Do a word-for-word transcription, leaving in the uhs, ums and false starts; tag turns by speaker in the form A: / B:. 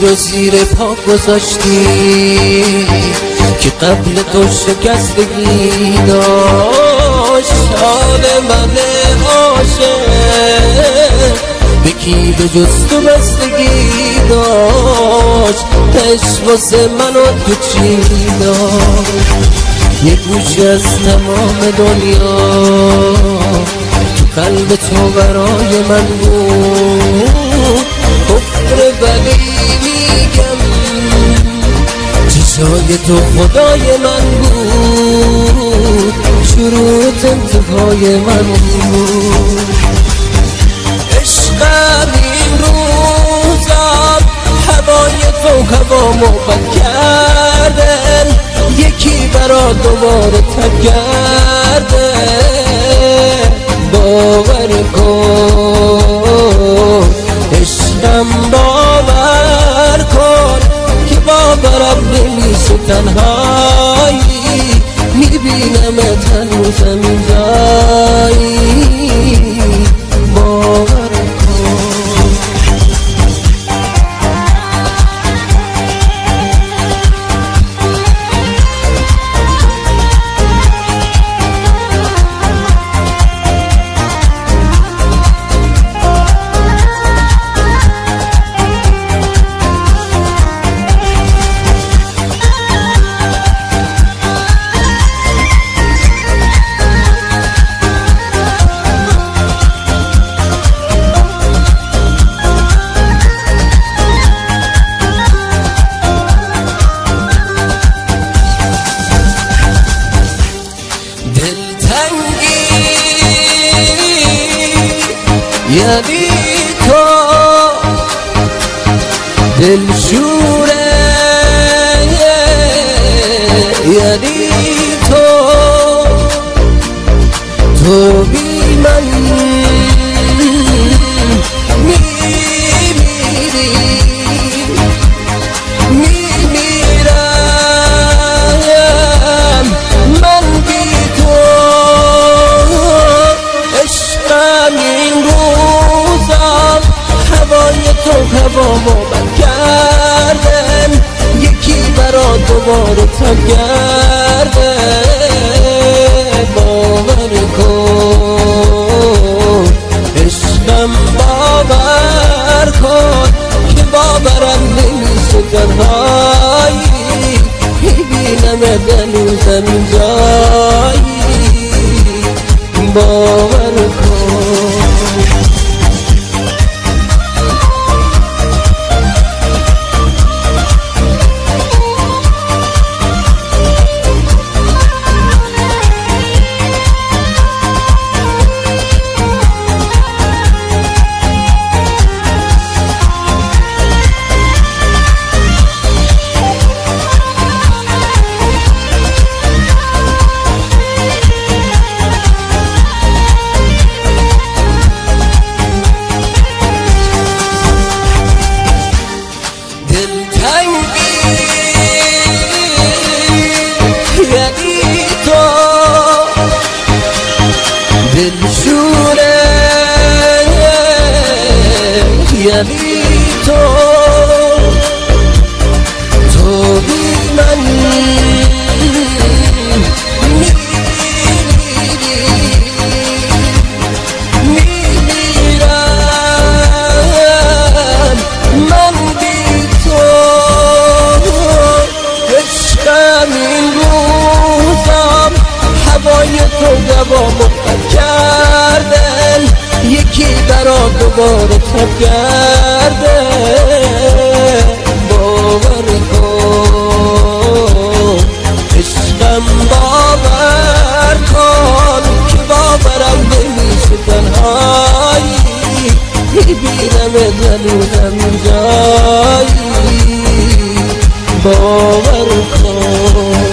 A: رو زیر پا گذاشتی که قبل تو شکستگی داشت. حال من عاشق به کی به جز تو بستگی داشت؟ عشق واسه منو تو چی داشت؟ یه گوشه از تمام دنیا تو قلب تو برای من بود کفر، ولی میگم چشای تو خدای من بود، شروط انتهای من بود. عشقم این روزم هوای تو هوامو بد کردن، یکی برا دوباره تب کرده. باور کن عشقم، باور کن که باورم نمیشه تنهایی، میبینم هنوزم این جایی. باور یعنی تو دلشوره، یعنی تو تو بی من میمیری، میمیرم من بی تو. عشقم این روزم هوای تو هوامو بد کردن، یکی برا دوباره تب کرده. باور کن عشقم، باور کن که باورم نمیشه تنهایی، میبینم هنوزم این جایی. باور کن دلشوره، یعنی تو تو بی من میمیری، میمیرم من بی تو. عشقم این روزم هوای تو هوامو بد کردن، یکی برا دوباره تب کرده. باور کن عشقم، باور کن که باورم نمیشه تنهایی، میبینم هنوزم جایی. باور کن